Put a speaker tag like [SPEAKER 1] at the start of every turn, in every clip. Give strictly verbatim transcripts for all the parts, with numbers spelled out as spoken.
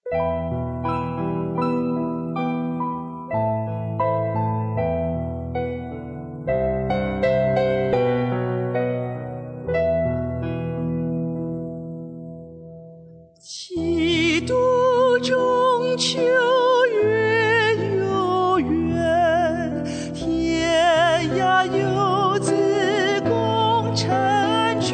[SPEAKER 1] 几度中秋月悠远，天涯游子共婵娟。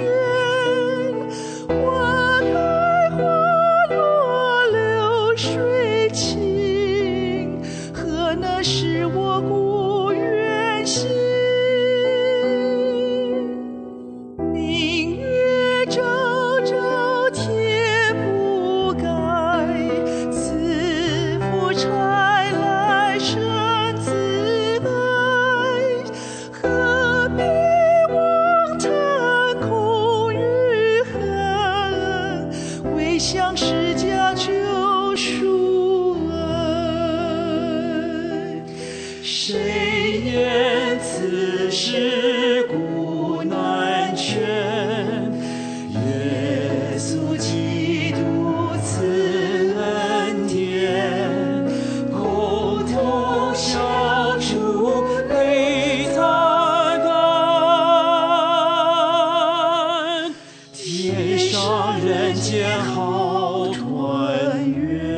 [SPEAKER 1] 花开花落流水清，何能使我故园心？明月照照天不改，慈父差来生自爱。何必妄谈空与恨，唯想施加救赎恩。谁言此事古难全？耶稣基督赐恩典，共同消除悲惨感，天上人间好团圆。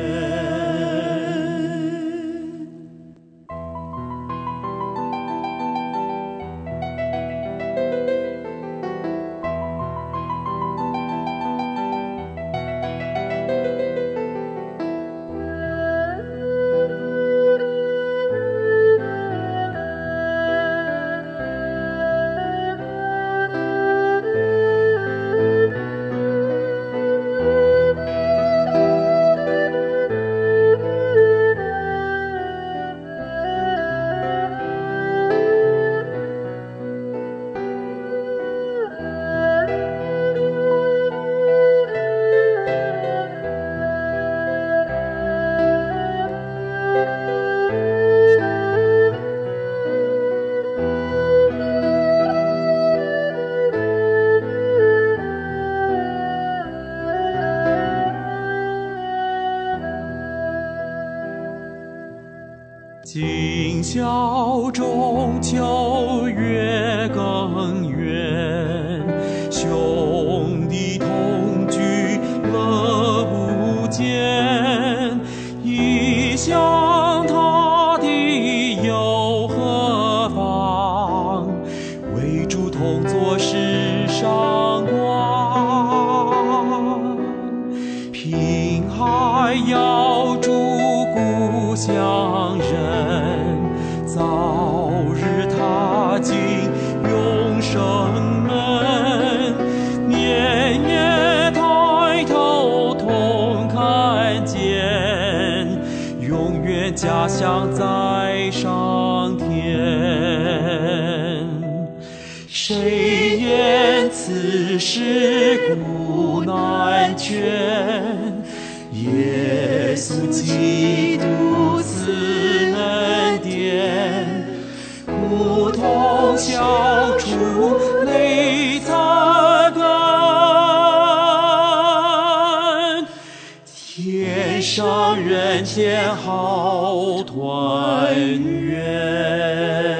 [SPEAKER 1] 今宵中秋月更圆，兄弟同居乐无间。异乡他地又何妨？为主同作世上光。平海遥祝故乡人，早日踏进永生门。年夜抬头同看见，永远家乡在上天。谁言此事古难全？耶稣基督赐恩典，苦痛消除泪擦干，天上人间好团圆。